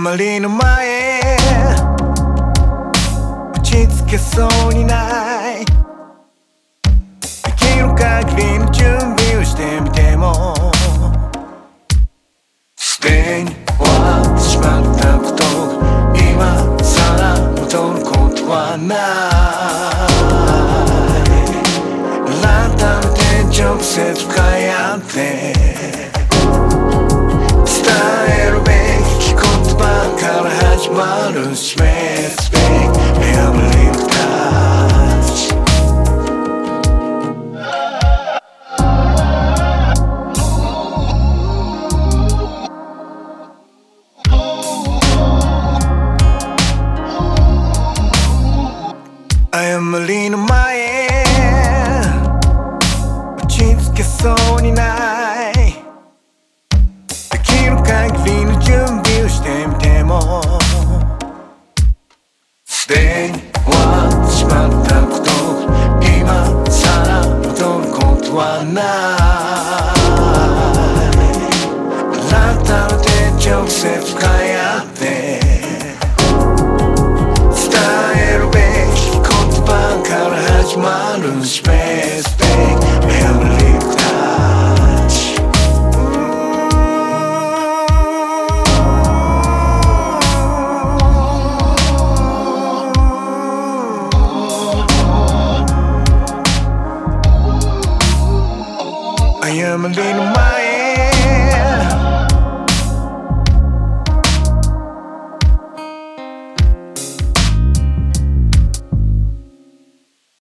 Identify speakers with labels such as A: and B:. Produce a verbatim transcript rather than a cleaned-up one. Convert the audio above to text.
A: 誤りの前打ちつけそうにないできる限りの準備をしてみてもすでに終わってしまったこと今さら戻ることはない改めて直接向かい合って伝えるべき言葉から始まる締めすべき Every touch誤りの前打ちつけそうにないできる限りの準備をしてみてもすでに終わってしまったこと今さら戻ることはない改めて直接向かい合って伝えるべき言葉から始まる締めすべき Every touch誤りの前